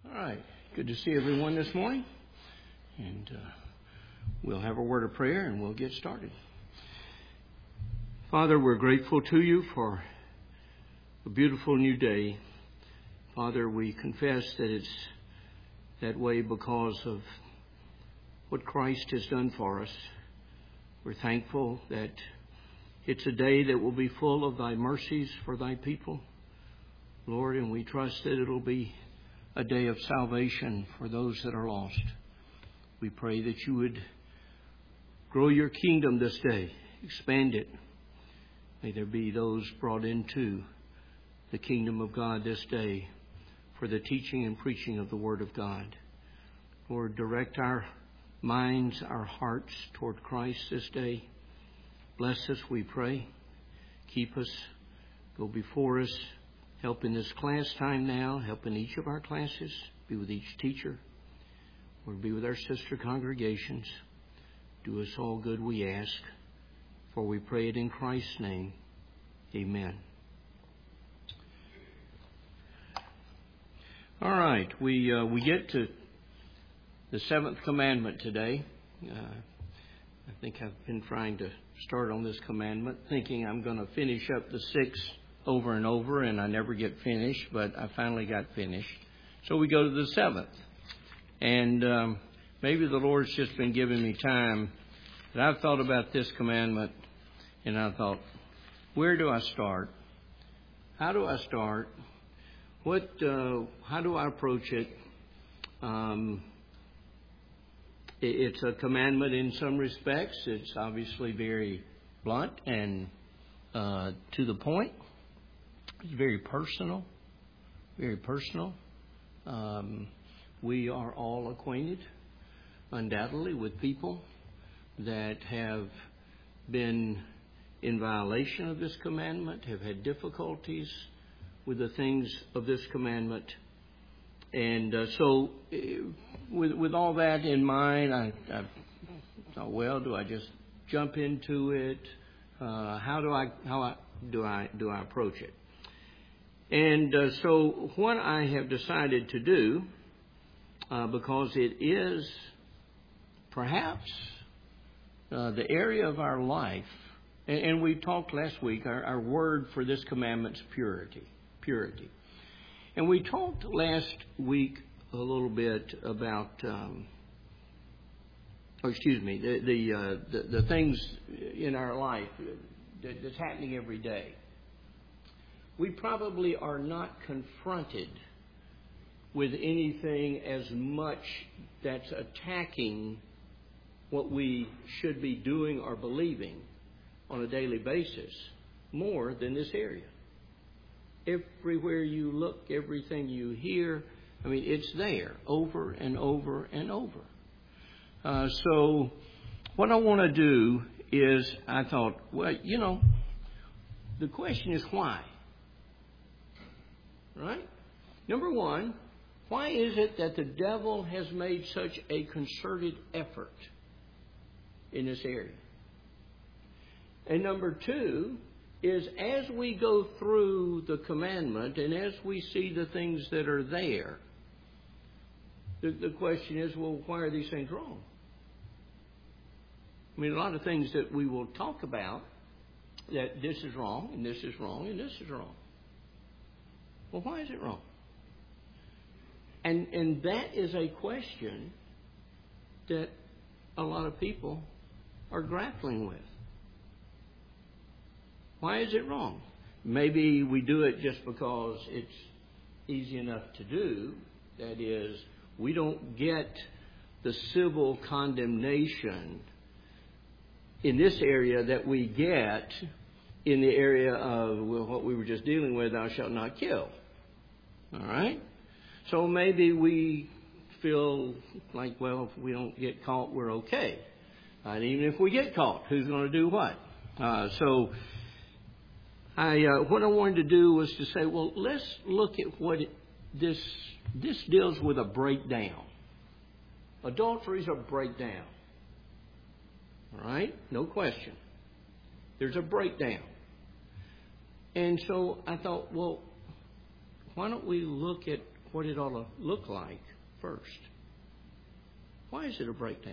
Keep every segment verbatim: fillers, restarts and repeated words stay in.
All right. Good to see everyone this morning. And uh, we'll have a word of prayer and we'll get started. Father, we're grateful to you for a beautiful new day. Father, we confess that it's that way because of what Christ has done for us. We're thankful that it's a day that will be full of thy mercies for thy people, Lord, and we trust that it'll be a day of salvation for those that are lost. We pray that you would grow your kingdom this day, expand it. May there be those brought into the kingdom of God this day for the teaching and preaching of the Word of God. Lord, direct our minds, our hearts toward Christ this day. Bless us, we pray. Keep us. Go before us. Help in this class time now. Help in each of our classes. Be with each teacher. Lord, be with our sister congregations. Do us all good, we ask. For we pray it in Christ's name. Amen. All right. We uh, we get to the seventh commandment today. Uh, I think I've been trying to start on this commandment, thinking I'm going to finish up the sixth over and over, and I never get finished, but I finally got finished. So we go to the seventh. And um, maybe the Lord's just been giving me time. But I've thought about this commandment, and I thought, where do I start? How do I start? What? Uh, how do I approach it? Um, it? It's a commandment in some respects. It's obviously very blunt and uh, to the point. It's very personal, very personal. Um, we are all acquainted, undoubtedly, with people that have been in violation of this commandment, have had difficulties with the things of this commandment. And uh, so uh, with, with all that in mind, I, I thought, well, do I just jump into it? Uh, how do I how I, do I do I approach it? And uh, so what I have decided to do, uh, because it is perhaps uh, the area of our life, and, and we talked last week, our, our word for this commandment is purity, purity. And we talked last week a little bit about, um, oh, excuse me, the the, uh, the the things in our life that, that's happening every day. We probably are not confronted with anything as much that's attacking what we should be doing or believing on a daily basis more than this area. Everywhere you look, everything you hear, I mean, it's there over and over and over. Uh, so what I want to do is, I thought, well, you know, the question is why? Right? Number one, why is it that the devil has made such a concerted effort in this area? And number two is, as we go through the commandment and as we see the things that are there, the, the question is, well, why are these things wrong? I mean, a lot of things that we will talk about, that this is wrong and this is wrong and this is wrong. Well, why is it wrong? And and that is a question that a lot of people are grappling with. Why is it wrong? Maybe we do it just because it's easy enough to do. That is, we don't get the civil condemnation in this area that we get in the area of, well, what we were just dealing with, thou shalt not kill. All right? So maybe we feel like, well, if we don't get caught, we're okay. And even if we get caught, who's going to do what? Uh, so I, uh, what I wanted to do was to say, well, let's look at what it, this this deals with a breakdown. Adultery is a breakdown. All right? No question. There's a breakdown. And so I thought, well, why don't we look at what it ought to look like first. Why is it a breakdown?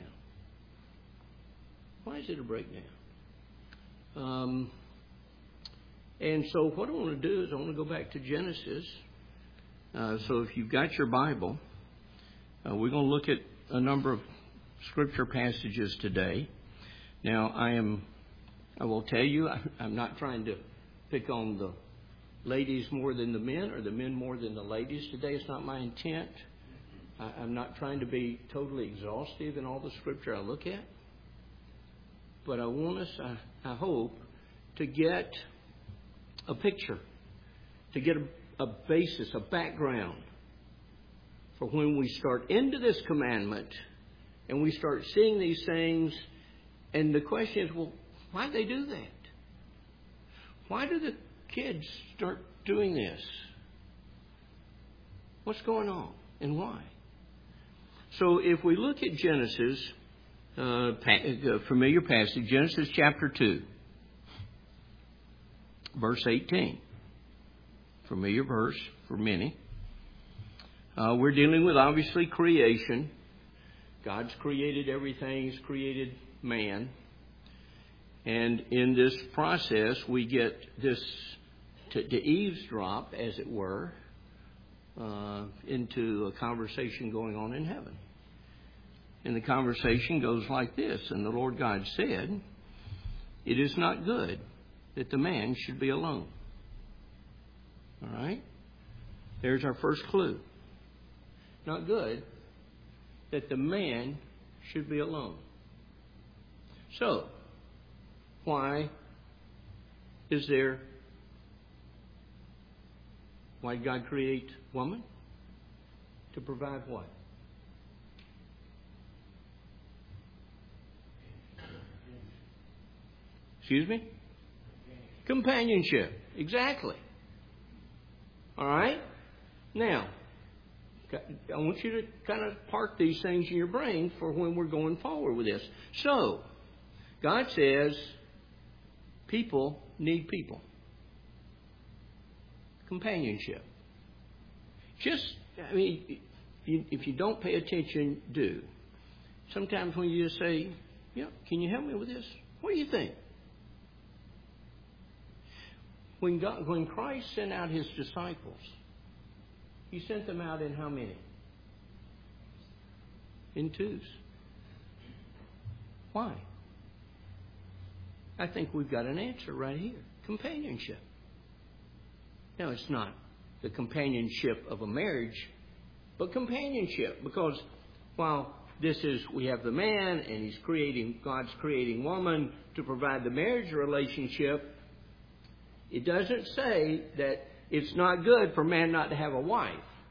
Why is it a breakdown? Um, and so what I want to do is I want to go back to Genesis. Uh, so if you've got your Bible, uh, we're going to look at a number of scripture passages today. Now, I am, I will tell you, I, I'm not trying to pick on the ladies more than the men or the men more than the ladies today. It's not my intent. I, I'm not trying to be totally exhaustive in all the scripture I look at. But I want us, I, I hope, to get a picture, to get a, a basis, a background for when we start into this commandment and we start seeing these things. And the question is, well, why do they do that? Why do the kids start doing this? What's going on and why? So if we look at Genesis, uh, a familiar passage, Genesis chapter two, verse eighteen. Familiar verse for many. Uh, we're dealing with, obviously, creation. God's created everything. He's created man. And in this process, we get this to, to eavesdrop, as it were, uh, into a conversation going on in heaven. And the conversation goes like this. And the Lord God said, "It is not good that the man should be alone." All right? There's our first clue. Not good that the man should be alone. So, why is there, why did God create woman? To provide what? Excuse me? Companionship. Exactly. All right? Now, I want you to kind of park these things in your brain for when we're going forward with this. So, God says people need people. Companionship. Just, I mean, if you don't pay attention, do. Sometimes when you just say, "Yeah, can you help me with this? What do you think?" When God, when Christ sent out His disciples, He sent them out in how many? In twos. Why? I think we've got an answer right here. Companionship. Now, it's not the companionship of a marriage, but companionship. Because while this is, we have the man and he's creating, God's creating woman to provide the marriage relationship, it doesn't say that it's not good for man not to have a wife.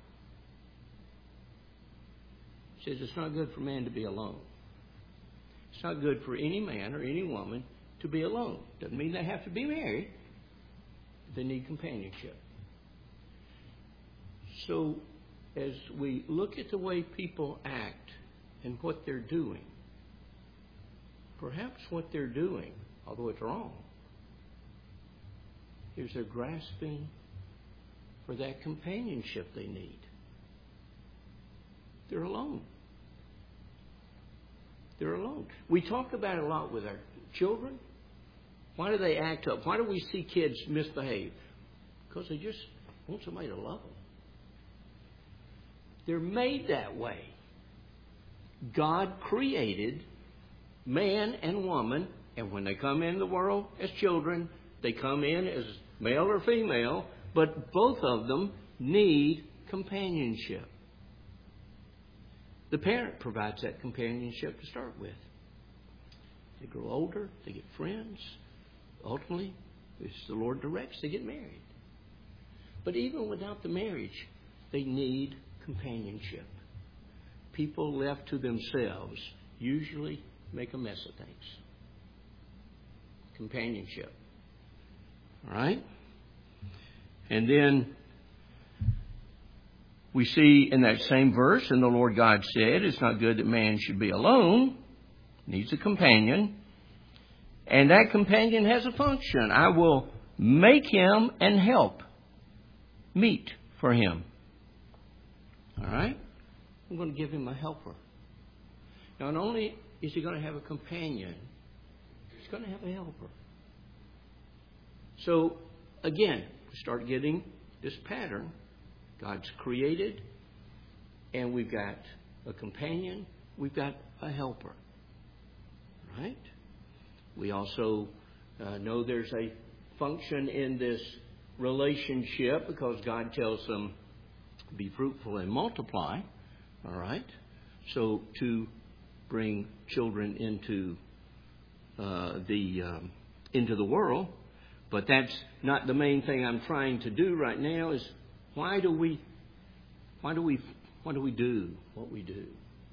It says it's not good for man to be alone. It's not good for any man or any woman to be alone. Doesn't mean they have to be married. They need companionship. So, as we look at the way people act and what they're doing, perhaps what they're doing, although it's wrong, is they're grasping for that companionship they need. They're alone. They're alone. We talk about it a lot with our children. Why do they act up? Why do we see kids misbehave? Because they just want somebody to love them. They're made that way. God created man and woman, and when they come into the world as children, they come in as male or female, but both of them need companionship. The parent provides that companionship to start with. They grow older, they get friends. Ultimately, as the Lord directs, they get married. But even without the marriage, they need companionship. People left to themselves usually make a mess of things. Companionship. All right? And then we see in that same verse, and the Lord God said, "It's not good that man should be alone." Needs a companion. And that companion has a function. I will make him and help meet for him. All right? I'm going to give him a helper. Now, not only is he going to have a companion, he's going to have a helper. So, again, we start getting this pattern. God's created, and we've got a companion, we've got a helper. Right? We also uh, know there's a function in this relationship because God tells them, be fruitful and multiply. All right? So to bring children into uh, the um, into the world. But that's not the main thing I'm trying to do right now. Is why do we why do we why do we do what we do?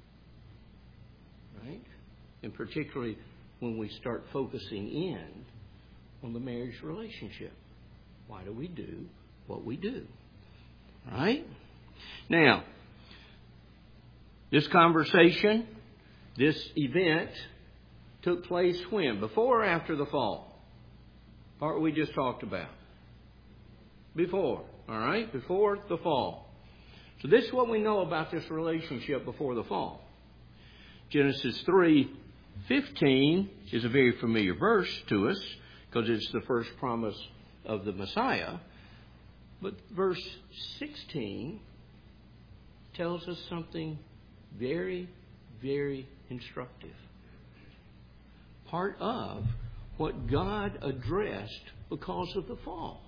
Right? And particularly when we start focusing in on the marriage relationship. Why do we do what we do? Right? Now, this conversation, this event took place when? Before or after the fall? Part we just talked about. Before. All right? Before the fall. So this is what we know about this relationship before the fall. Genesis three fifteen is a very familiar verse to us because it's the first promise of the Messiah. But verse sixteen tells us something very, very instructive. Part of what God addressed because of the fall.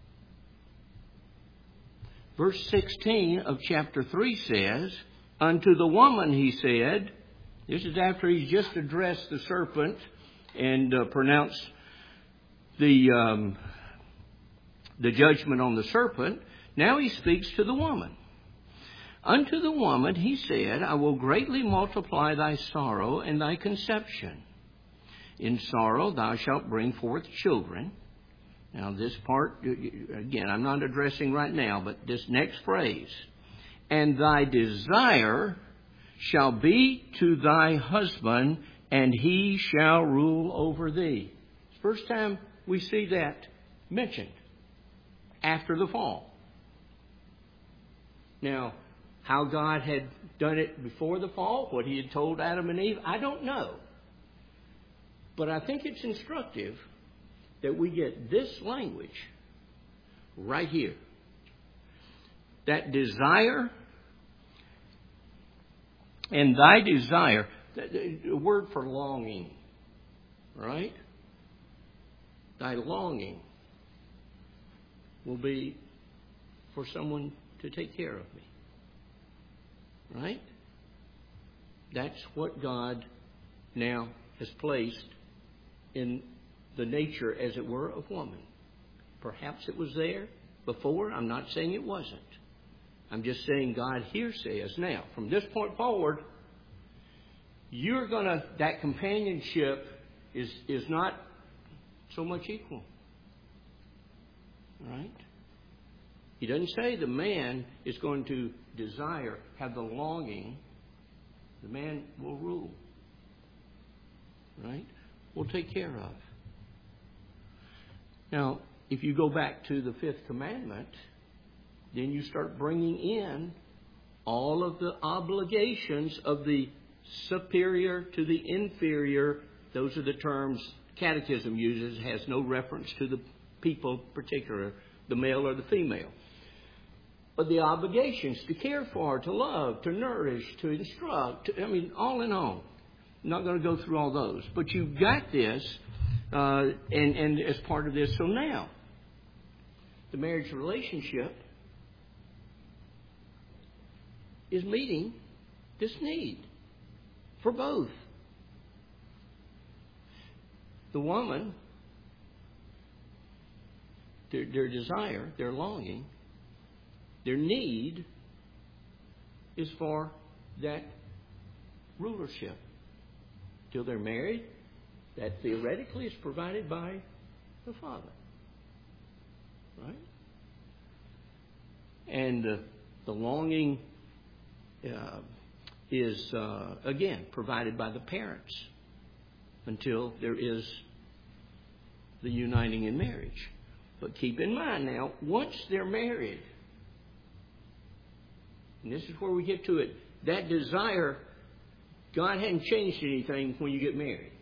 Verse sixteen of chapter three says, unto the woman he said, this is after he's just addressed the serpent and uh, pronounced the um, the judgment on the serpent. Now he speaks to the woman. Unto the woman he said, I will greatly multiply thy sorrow and thy conception. In sorrow thou shalt bring forth children. Now this part, again, I'm not addressing right now, but this next phrase. And thy desire shall be to thy husband, and he shall rule over thee. It's the first time we see that mentioned after the fall. Now, how God had done it before the fall, what he had told Adam and Eve, I don't know. But I think it's instructive that we get this language right here. That desire and thy desire, the word for longing, right? Thy longing will be for someone to take care of me. Right? That's what God now has placed in the nature, as it were, of woman. Perhaps it was there before. I'm not saying it wasn't. I'm just saying God here says, now, from this point forward, you're going to, that companionship is, is not so much equal. Right? He doesn't say the man is going to desire, have the longing. The man will rule. Right? Will take care of. Now, if you go back to the fifth commandment, then you start bringing in all of the obligations of the superior to the inferior. Those are the terms Catechism uses. It has no reference to the people particular, the male or the female. But the obligations to care for, to love, to nourish, to instruct, to, I mean, all in all. I'm not going to go through all those. But you've got this, uh, and, and as part of this. So now, the marriage relationship is meeting this need for both. The woman, their, their desire, their longing, their need is for that rulership. Till they're married, that theoretically is provided by the father. Right? And uh, the longing uh, is, uh, again, provided by the parents until there is the uniting in marriage. But keep in mind now, once they're married, And this is where we get to it. That desire, God hadn't changed anything when you get married.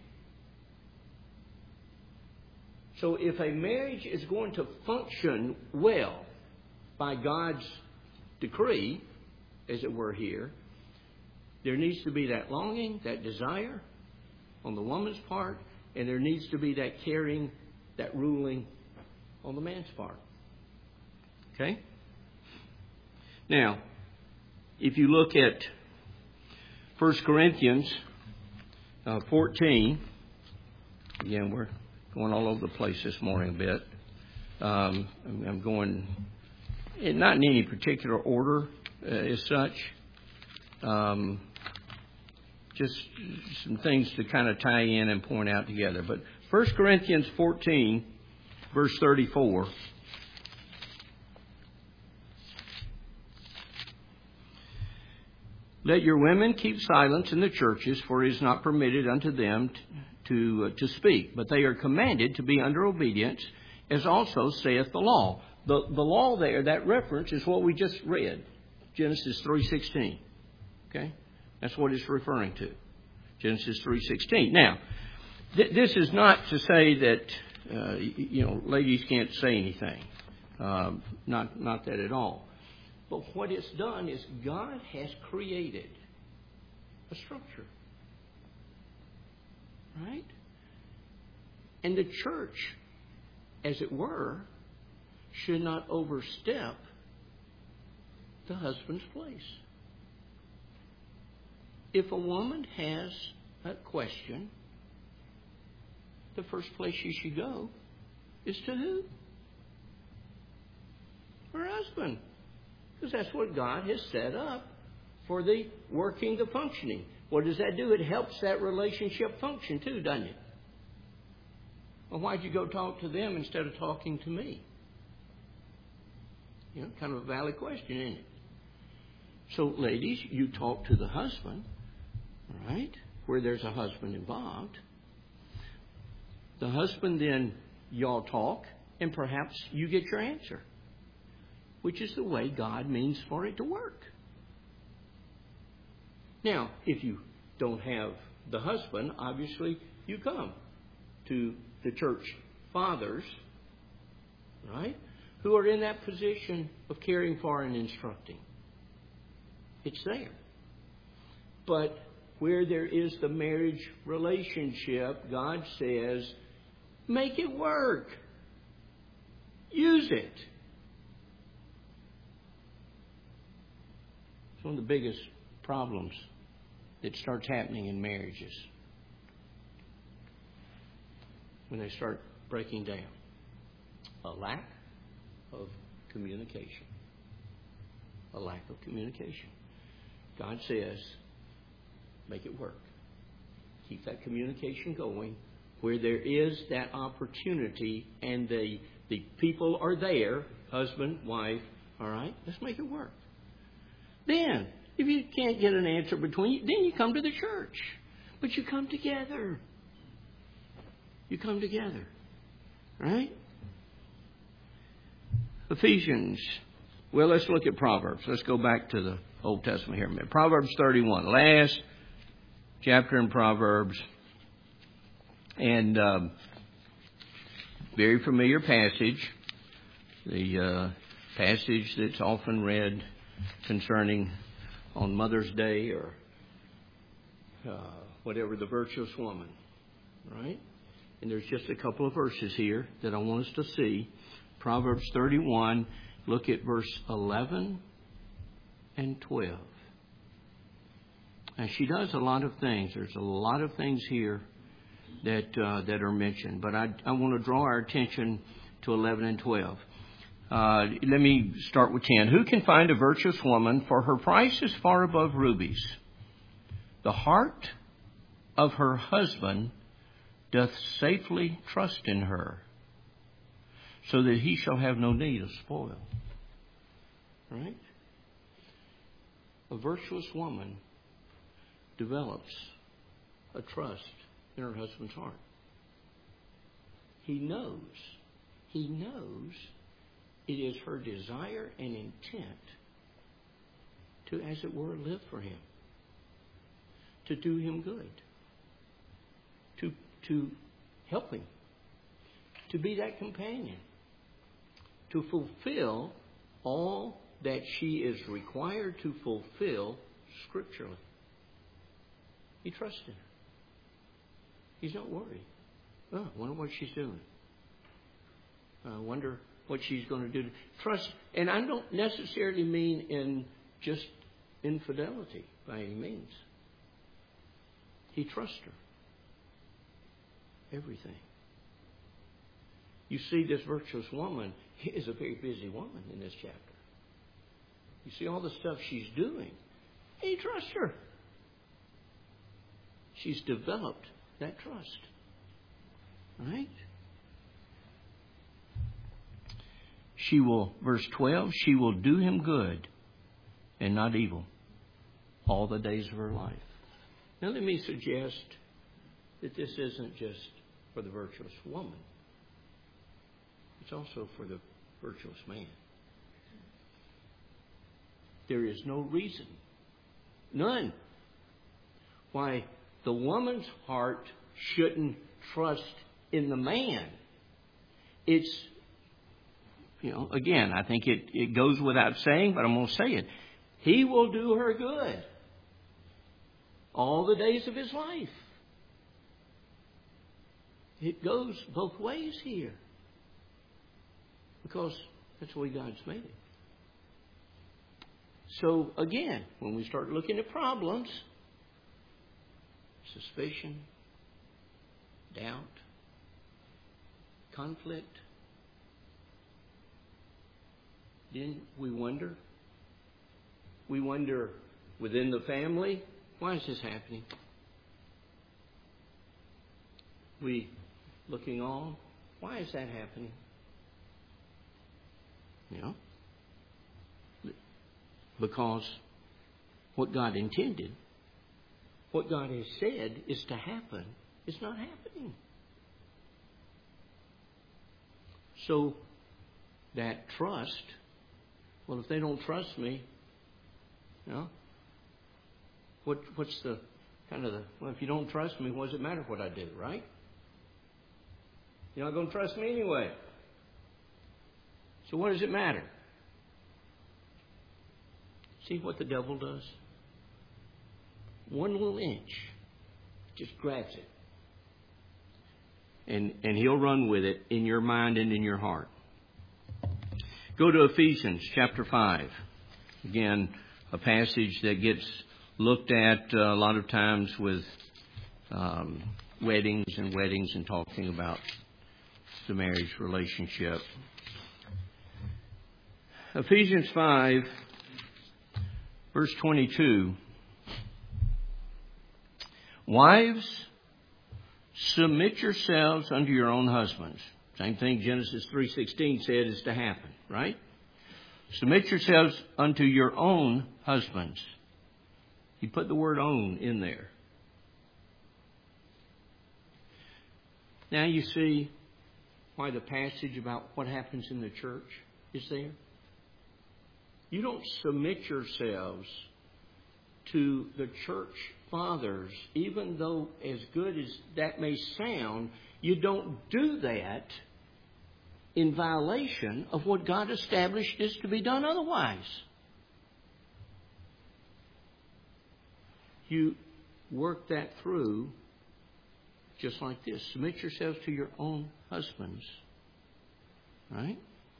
So if a marriage is going to function well by God's decree, as it were here, there needs to be that longing, that desire on the woman's part, and there needs to be that caring, that ruling on the man's part. Okay? Now, if you look at First Corinthians uh, fourteen, again, we're going all over the place this morning a bit. Um, I'm going, not in any particular order uh, as such. Um, just some things to kind of tie in and point out together. But First Corinthians fourteen, verse thirty-four. Let your women keep silence in the churches, for it is not permitted unto them to, uh, to speak. But they are commanded to be under obedience, as also saith the law. The, the law there, that reference, is what we just read. Genesis three sixteen. Okay? That's what it's referring to. Genesis three sixteen. Now, th- this is not to say that, uh, you know, ladies can't say anything. Uh, not, not that at all. But what it's done is God has created a structure. Right? And the church, as it were, should not overstep the husband's place. If a woman has a question, the first place she should go is to who? Her husband. Because that's what God has set up for the working, the functioning. What does that do? It helps that relationship function too, doesn't it? Well, why'd you go talk to them instead of talking to me? You know, kind of a valid question, isn't it? So, ladies, you talk to the husband, right? Where there's a husband involved. The husband then, y'all talk, and perhaps you get your answer. Which is the way God means for it to work. Now, if you don't have the husband, obviously you come to the church fathers, right, who are in that position of caring for and instructing. It's there. But where there is the marriage relationship, God says, make it work. Use it. It's one of the biggest problems that starts happening in marriages when they start breaking down. A lack of communication. A lack of communication. God says, make it work. Keep that communication going. Where there is that opportunity and the, the people are there, husband, wife, all right, let's make it work. Then, if you can't get an answer between you, then you come to the church. But you come together. You come together. Right? Ephesians. Well, let's look at Proverbs. Let's go back to the Old Testament here a minute. Proverbs thirty-one. Last chapter in Proverbs. And um, very familiar passage. The uh, passage that's often read concerning on Mother's Day or uh, whatever, the virtuous woman, right? And there's just a couple of verses here that I want us to see. Proverbs thirty-one, look at verse eleven and twelve. And she does a lot of things. There's a lot of things here that uh, that are mentioned, but I, I want to draw our attention to eleven and twelve. Uh, let me start with ten. Who can find a virtuous woman? For her price is far above rubies. The heart of her husband doth safely trust in her, so that he shall have no need of spoil. Right? A virtuous woman develops a trust in her husband's heart. He knows, he knows it is her desire and intent to, as it were, live for Him, to do Him good, to, to help Him, to be that companion, to fulfill all that she is required to fulfill scripturally. He trusts in her. He's not worried. Oh, I wonder what she's doing. I wonder what she's going to do. Trust, and I don't necessarily mean in just infidelity by any means. He trusts her. Everything. You see, this virtuous woman is a very busy woman in this chapter. You see all the stuff she's doing. He trusts her. She's developed that trust. Right? She will, verse twelve, she will do him good and not evil all the days of her life. Now let me suggest that this isn't just for the virtuous woman. It's also for the virtuous man. There is no reason, none, why the woman's heart shouldn't trust in the man. It's, you know, again, I think it, it goes without saying, but I'm going to say it. He will do her good all the days of his life. It goes both ways here. Because that's the way God's made it. So, again, when we start looking at problems, suspicion, doubt, conflict, then we wonder. We wonder within the family, why is this happening? We looking on, why is that happening? You know? Because what God intended, what God has said is to happen, is not happening. So that trust, well, if they don't trust me, you know, what what's the kind of the, well, if you don't trust me, what does it matter what I do, right? You're not going to trust me anyway. So what does it matter? See what the devil does? One little inch, just grabs it. And, and he'll run with it in your mind and in your heart. Go to Ephesians chapter five. Again, a passage that gets looked at uh, a lot of times with um, weddings and weddings and talking about the marriage relationship. Ephesians five, verse twenty-two. Wives, submit yourselves unto your own husbands. Same thing Genesis three sixteen said is to happen, right? Submit yourselves unto your own husbands. He put the word own in there. Now you see why the passage about what happens in the church is there. You don't submit yourselves to the church fathers, even though as good as that may sound, you don't do that in violation of what God established is to be done otherwise. You work that through just like this. Submit yourselves to your own husbands. Right?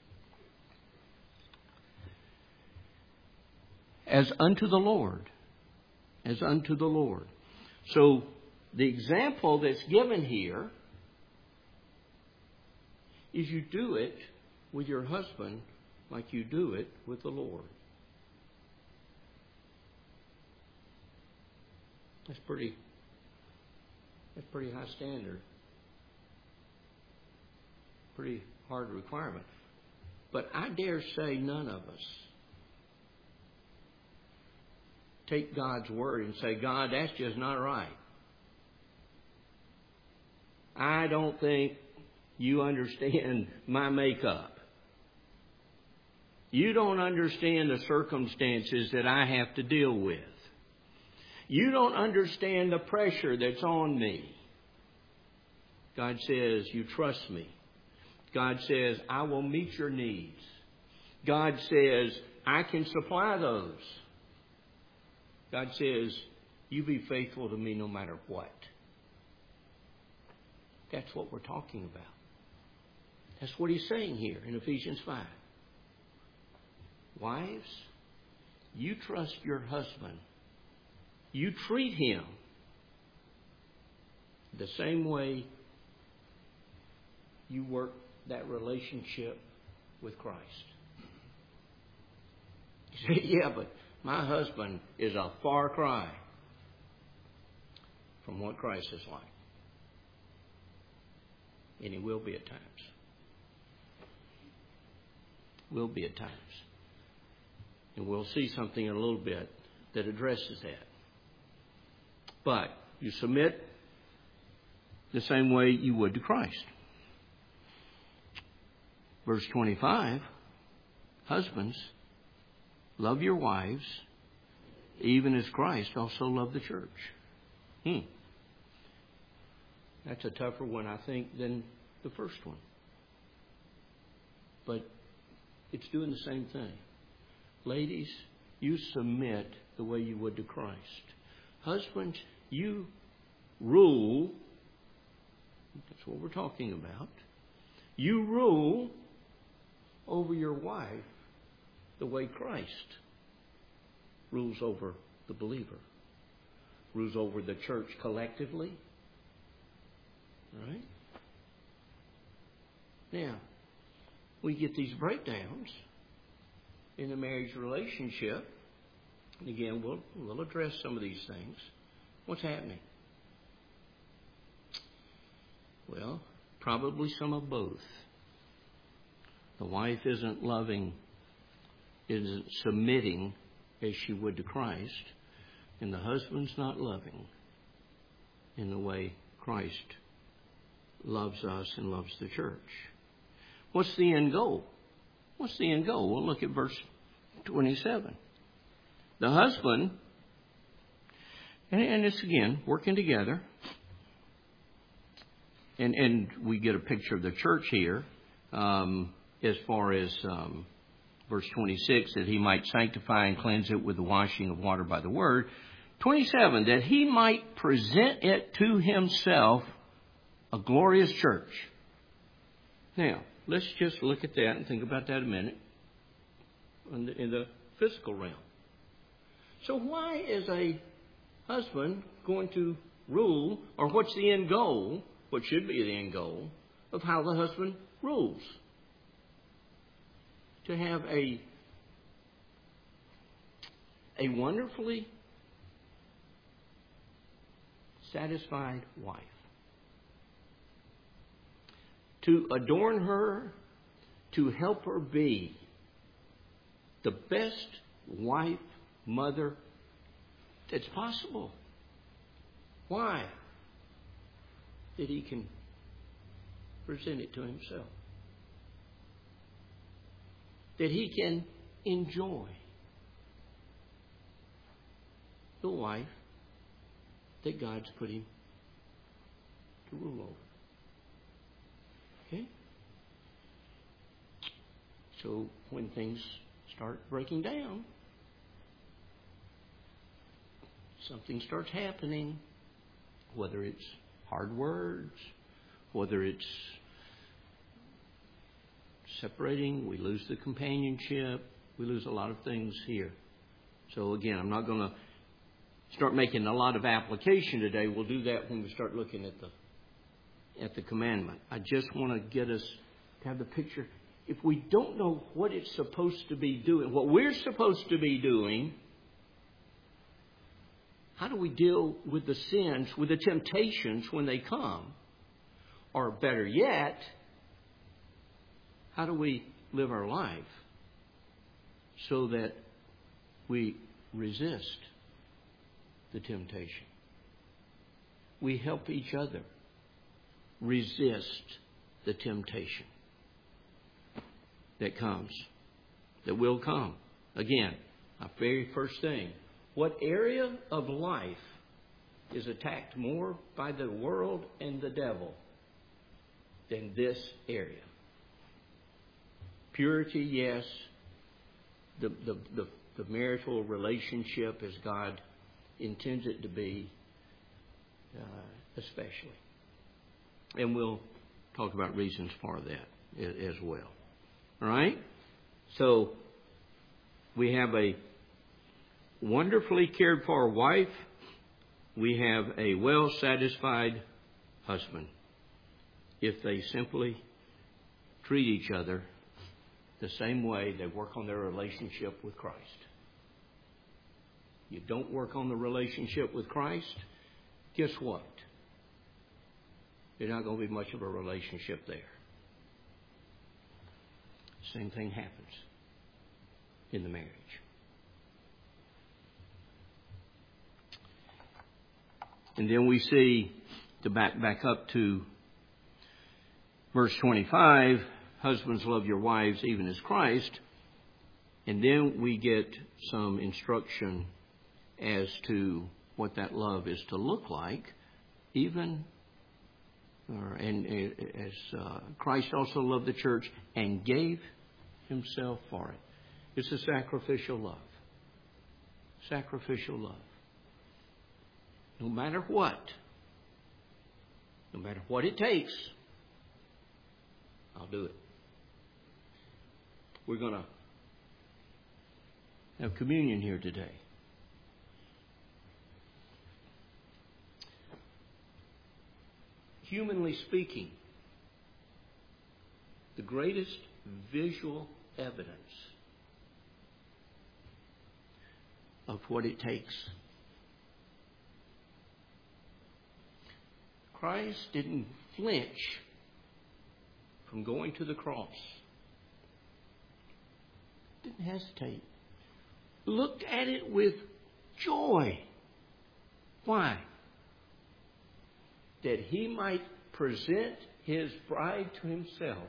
As unto the Lord. As unto the Lord. So the example that's given here is you do it with your husband like you do it with the Lord. That's pretty that's pretty high standard. Pretty hard requirement. But I dare say none of us take God's word and say, God, that's just not right. I don't think you understand my makeup. You don't understand the circumstances that I have to deal with. You don't understand the pressure that's on me. God says, you trust me. God says, I will meet your needs. God says, I can supply those. God says, you be faithful to me no matter what. That's what we're talking about. That's what he's saying here in Ephesians five. Wives, you trust your husband. You treat him the same way you work that relationship with Christ. You say, yeah, but my husband is a far cry from what Christ is like. And he will be at times. Will be at times. And we'll see something in a little bit that addresses that. But you submit the same way you would to Christ. Verse twenty-five, husbands, love your wives, even as Christ also loved the church. Hmm. That's a tougher one, I think, than the first one. But it's doing the same thing. Ladies, you submit the way you would to Christ. Husbands, you rule. That's what we're talking about. You rule over your wife the way Christ rules over the believer. Rules over the church collectively. Right? Now, we get these breakdowns in the marriage relationship. And again, we'll, we'll address some of these things. What's happening? Well, probably some of both. The wife isn't loving, isn't submitting as she would to Christ, and the husband's not loving in the way Christ loves us and loves the church. What's the end goal? What's the end goal? We'll look at verse twenty-seven. The husband, and, and it's again, working together. And, and we get a picture of the church here um, as far as um, verse twenty-six, that he might sanctify and cleanse it with the washing of water by the word. twenty-seven, that he might present it to himself a glorious church. Now, let's just look at that and think about that a minute in the, in the physical realm. So why is a husband going to rule, or what's the end goal, what should be the end goal, of how the husband rules? To have a, a wonderfully satisfied wife. To adorn her, to help her be the best wife, mother that's possible. Why? That he can present it to himself. That he can enjoy the wife that God's put him to rule over. Okay? So when things start breaking down, something starts happening, whether it's hard words, whether it's separating, we lose the companionship, we lose a lot of things here. So again, I'm not going to start making a lot of application today. We'll do that when we start looking at the at the commandment. I just want to get us to have the picture. If we don't know what it's supposed to be doing, what we're supposed to be doing, how do we deal with the sins, with the temptations when they come? Or better yet, how do we live our life so that we resist the temptation? We help each other resist the temptation that comes that will come. Again, my very first thing. What area of life is attacked more by the world and the devil than this area? Purity, yes. The, the, the, the marital relationship as God intends it to be, uh, especially. And we'll talk about reasons for that as well. All right? So, we have a wonderfully cared for wife. We have a well-satisfied husband if they simply treat each other the same way they work on their relationship with Christ. You don't work on the relationship with Christ, guess what? There's not going to be much of a relationship there. Same thing happens in the marriage. And then we see, to back back up to verse twenty-five, husbands, love your wives even as Christ. And then we get some instruction as to what that love is to look like, even, or, and as uh, Christ also loved the church and gave himself for it. It's a sacrificial love. Sacrificial love. No matter what, no matter what it takes, I'll do it. We're going to have communion here today. Humanly speaking, the greatest visual evidence of what it takes. Christ didn't flinch from going to the cross. Didn't hesitate. Looked at it with joy. Why? That he might present his bride to himself.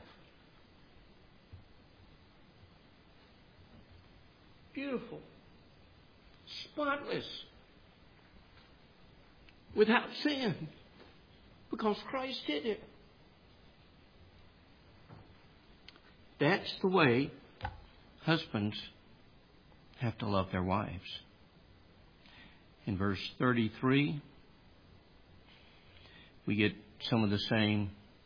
Beautiful. Spotless. Without sin. Because Christ did it. That's the way husbands have to love their wives. In verse thirty-three, we get some of the same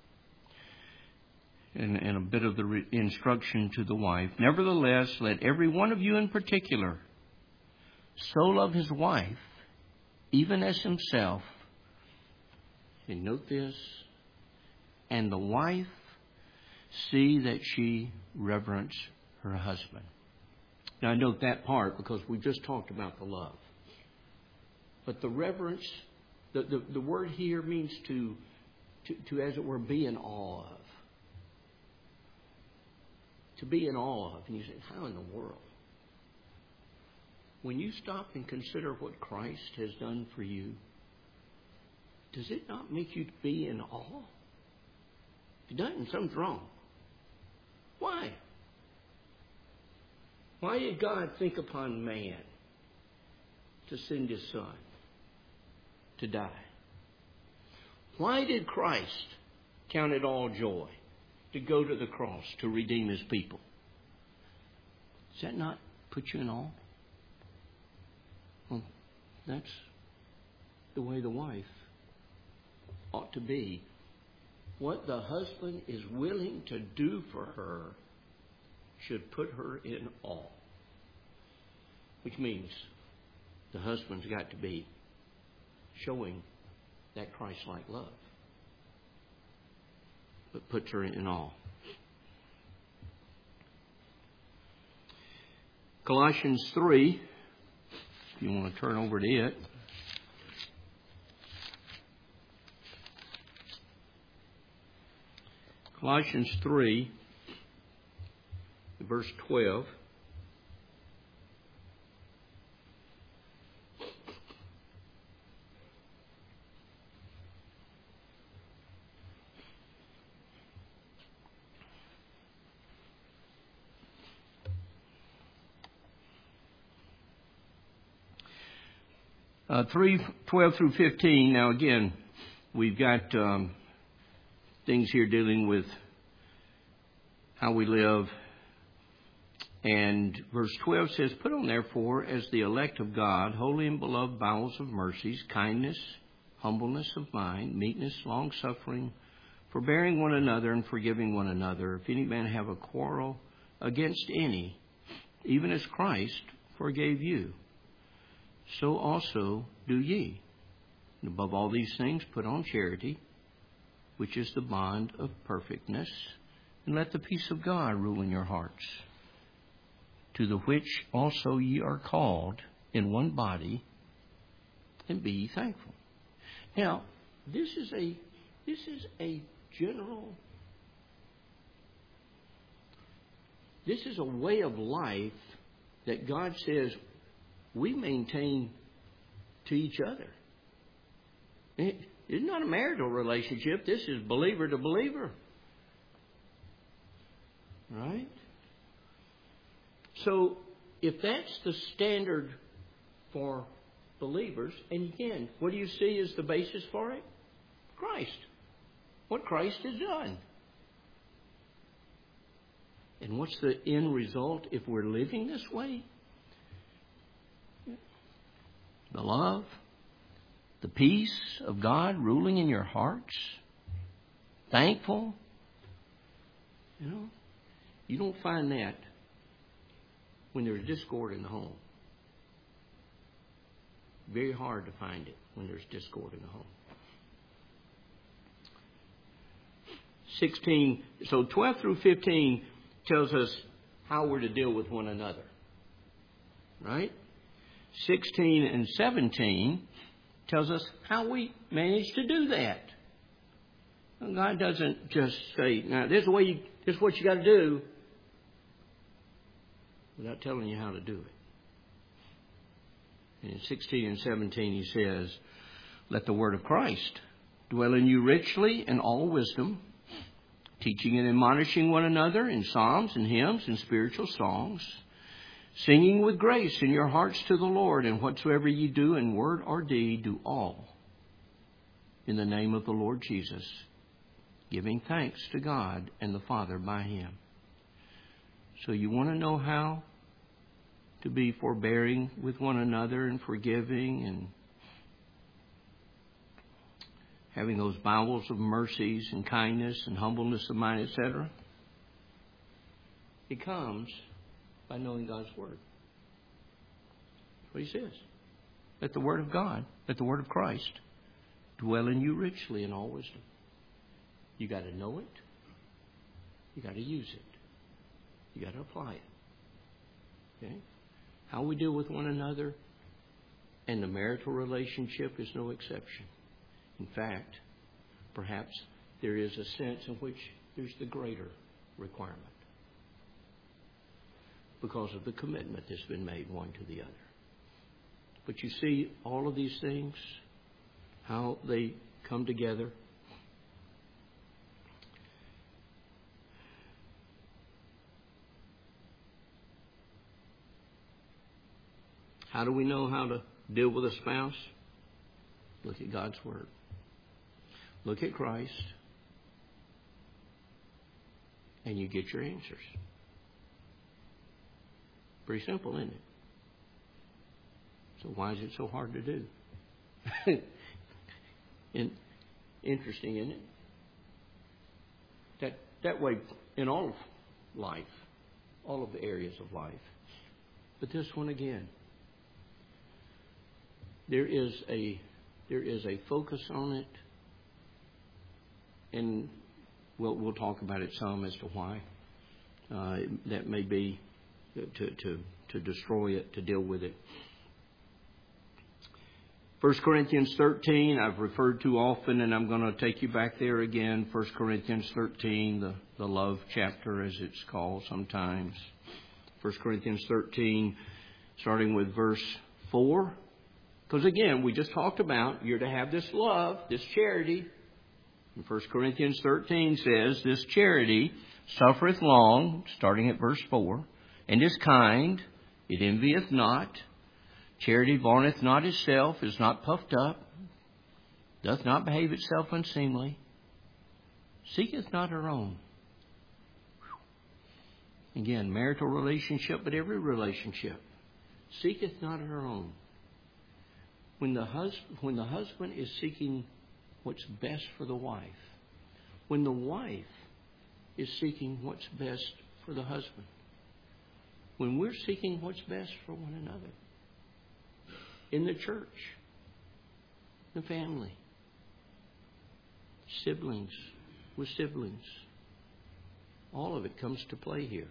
and, and a bit of the re- instruction to the wife. Nevertheless, let every one of you in particular so love his wife, even as himself. And note this, and the wife see that she reverence her husband. Now I note that part because we just talked about the love. But the reverence, the, the, the word here means to, to, to, as it were, be in awe of. To be in awe of. And you say, how in the world? When you stop and consider what Christ has done for you, does it not make you be in awe? If it doesn't, something's wrong. Why? Why did God think upon man to send his son to die? Why did Christ count it all joy to go to the cross to redeem his people? Does that not put you in awe? Well, that's the way the wife ought to be. What the husband is willing to do for her should put her in awe. Which means the husband's got to be showing that Christ-like love. But puts her in awe. Colossians three, if you want to turn over to it. Colossians three, verse twelve. Uh, three, twelve through fifteen. Now again, we've got um, things here dealing with how we live. And verse twelve says, "Put on therefore as the elect of God, holy and beloved bowels of mercies, kindness, humbleness of mind, meekness, long-suffering, forbearing one another and forgiving one another. If any man have a quarrel against any, even as Christ forgave you, so also do ye. And above all these things put on charity, which is the bond of perfectness. And let the peace of God rule in your hearts, to the which also ye are called in one body, and be ye thankful." Now, this is a this is a general, this is a way of life that God says we maintain to each other. It's not a marital relationship. This is believer to believer. Right? So, if that's the standard for believers, and again, what do you see as the basis for it? Christ. What Christ has done. And what's the end result if we're living this way? The love, the peace of God ruling in your hearts. Thankful. You know, you don't find that when there's discord in the home. Very hard to find it when there's discord in the home. sixteen, so twelve through fifteen tells us how we're to deal with one another. Right? sixteen and seventeen tells us how we manage to do that. God doesn't just say, "Now, this is the way you, this is what you got to do," without telling you how to do it. And in sixteen and seventeen he says, "Let the word of Christ dwell in you richly in all wisdom, teaching and admonishing one another in psalms and hymns and spiritual songs, singing with grace in your hearts to the Lord, and whatsoever ye do in word or deed, do all in the name of the Lord Jesus, giving thanks to God and the Father by Him." So you want to know how to be forbearing with one another and forgiving and having those bowels of mercies and kindness and humbleness of mind, et cetera? It comes by knowing God's Word. That's what He says. Let the Word of God, let the Word of Christ dwell in you richly in all wisdom. You got to know it. You got to use it. You got to apply it. Okay? How we deal with one another and the marital relationship is no exception. In fact, perhaps there is a sense in which there's the greater requirement because of the commitment that's been made one to the other. But you see all of these things, how they come together. How do we know how to deal with a spouse? Look at God's Word. Look at Christ. And you get your answers. Pretty simple, isn't it? So why is it so hard to do? And interesting, isn't it? That that way in all of life, all of the areas of life. But this one again, there is a there is a focus on it, and we'll we'll talk about it some as to why uh, that may be to to to destroy it, to deal with it. First Corinthians thirteen, I've referred to often, and I'm going to take you back there again. First Corinthians thirteen, the, the love chapter, as it's called sometimes. First Corinthians thirteen, starting with verse four. Because again, we just talked about you're to have this love, this charity. And First Corinthians thirteen says, "This charity suffereth long," starting at verse four, "and is kind, it envieth not, Charity vaunteth not itself, is not puffed up, doth not behave itself unseemly, seeketh not her own. Again, marital relationship, but every relationship. Seeketh not her own. When the, hus- when the husband is seeking what's best for the wife, when the wife is seeking what's best for the husband, when we're seeking what's best for one another, in the church, the family, siblings with siblings, all of it comes to play here.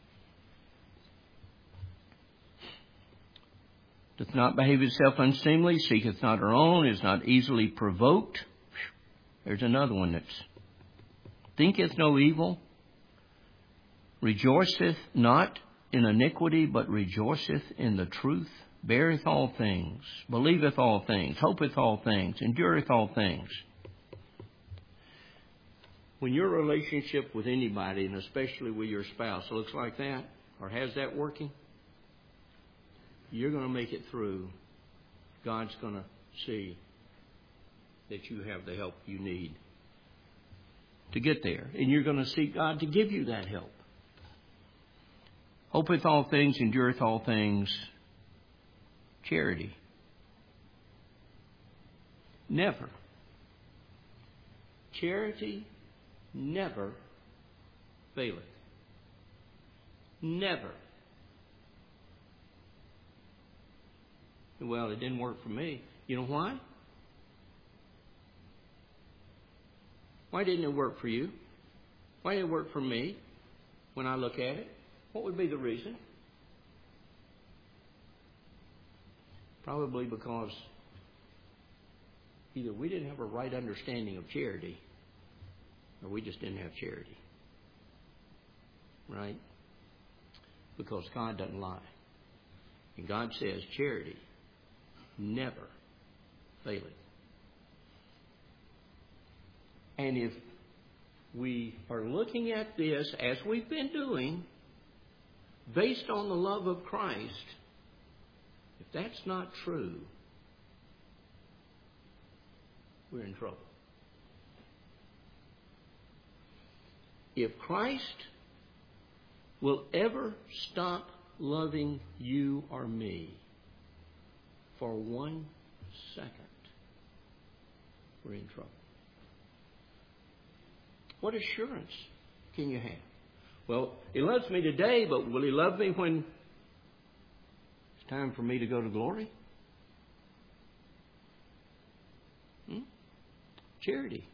Doth not behave itself unseemly, seeketh not her own, is not easily provoked. There's another one that's thinketh no evil, rejoiceth not in iniquity, but rejoiceth in the truth, beareth all things, believeth all things, hopeth all things, endureth all things. When your relationship with anybody, and especially with your spouse, looks like that, or has that working, you're going to make it through. God's going to see that you have the help you need to get there. And you're going to seek God to give you that help. Hopeth all things, endureth all things. Charity. Never. Charity never faileth. Never. Well, it didn't work for me. You know why? Why didn't it work for you? Why did it work for me when I look at it? What would be the reason? Probably because either we didn't have a right understanding of charity or we just didn't have charity. Right? Because God doesn't lie. And God says charity never faileth. And if we are looking at this, as we've been doing, based on the love of Christ, if that's not true, we're in trouble. If Christ will ever stop loving you or me for one second, we're in trouble. What assurance can you have? Well, He loves me today, but will He love me when it's time for me to go to glory? Hmm? Charity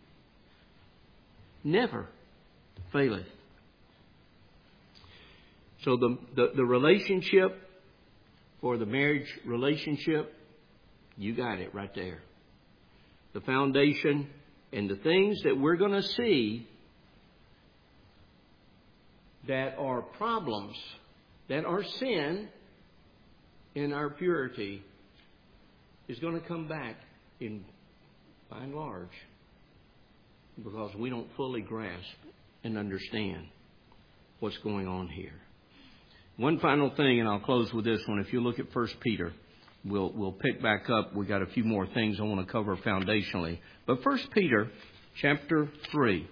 never faileth. So the, the, the relationship, for the marriage relationship, you got it right there. The foundation and the things that we're going to see that are problems, that are sin in our purity, is going to come back in by and large because we don't fully grasp and understand what's going on here. One final thing, and I'll close with this one. If you look at First Peter, we'll we'll pick back up. We've got a few more things I want to cover foundationally. But First Peter chapter three.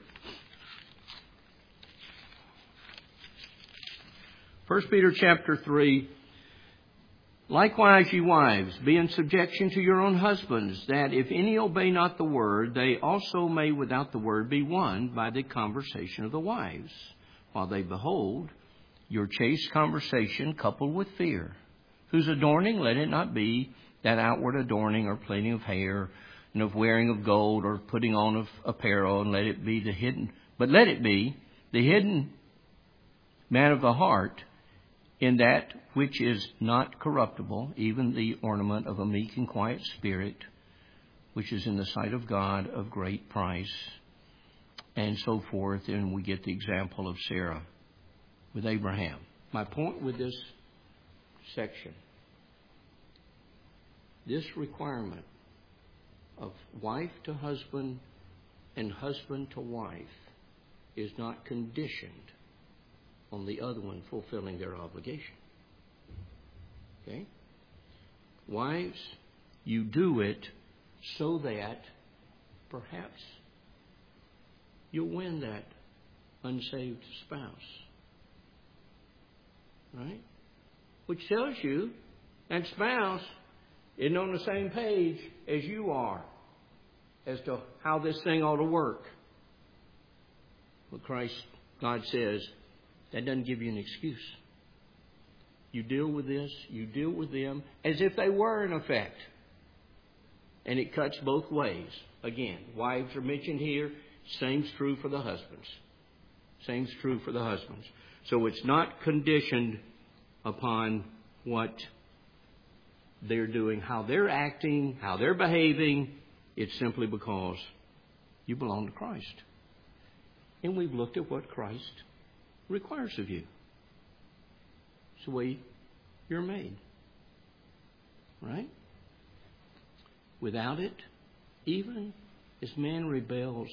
First Peter chapter three. Likewise, ye wives, be in subjection to your own husbands, that if any obey not the word, they also may without the word be won by the conversation of the wives, while they behold your chaste conversation coupled with fear, whose adorning let it not be that outward adorning or plaiting of hair, and of wearing of gold, or putting on of apparel, and let it be the hidden, but let it be the hidden man of the heart, in that which is not corruptible, even the ornament of a meek and quiet spirit, which is in the sight of God of great price, and so forth. And we get the example of Sarah with Abraham. My point with this section, this requirement of wife to husband and husband to wife is not conditioned on the other one fulfilling their obligation. Okay? Wives, you do it so that perhaps you'll win that unsaved spouse. Right? Which tells you that spouse isn't on the same page as you are as to how this thing ought to work. But Christ, God says, that doesn't give you an excuse. You deal with this, you deal with them as if they were in effect. And it cuts both ways. Again, wives are mentioned here. Same's true for the husbands. Same's true for the husbands. So it's not conditioned upon what they're doing, how they're acting, how they're behaving. It's simply because you belong to Christ. And we've looked at what Christ requires of you. It's the way you're made. Right? Without it, even as man rebels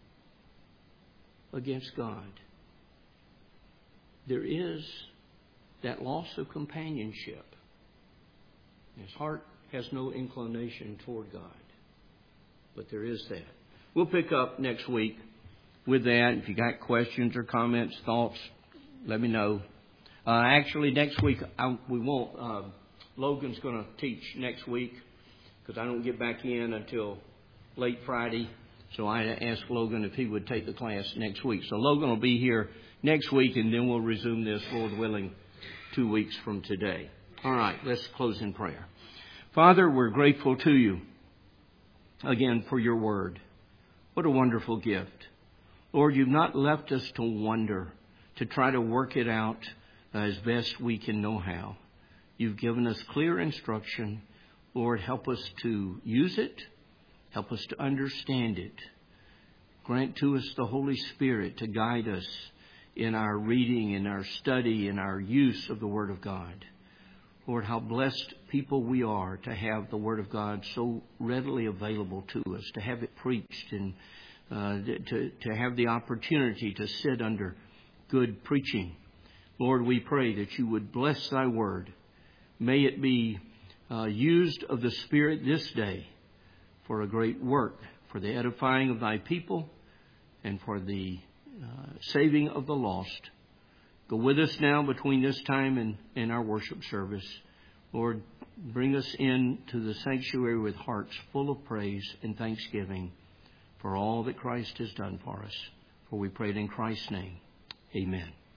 against God, there is that loss of companionship. His heart has no inclination toward God. But there is that. We'll pick up next week with that. If you got questions or comments, thoughts, let me know. Uh, actually, next week, I, we won't. Uh, Logan's going to teach next week because I don't get back in until late Friday. So I asked Logan if he would take the class next week. So Logan will be here next week, and then we'll resume this, Lord willing, two weeks from today. All right, let's close in prayer. Father, we're grateful to you again for your word. What a wonderful gift. Lord, you've not left us to wonder, to try to work it out as best we can know how. You've given us clear instruction. Lord, help us to use it. Help us to understand it. Grant to us the Holy Spirit to guide us in our reading, in our study, in our use of the Word of God. Lord, how blessed people we are to have the Word of God so readily available to us, to have it preached and uh, to, to have the opportunity to sit under good preaching. Lord, we pray that you would bless thy Word. May it be uh, used of the Spirit this day for a great work, for the edifying of thy people and for the uh, saving of the lost. Go with us now between this time and, and our worship service. Lord, bring us into the sanctuary with hearts full of praise and thanksgiving for all that Christ has done for us. For we pray it in Christ's name. Amen.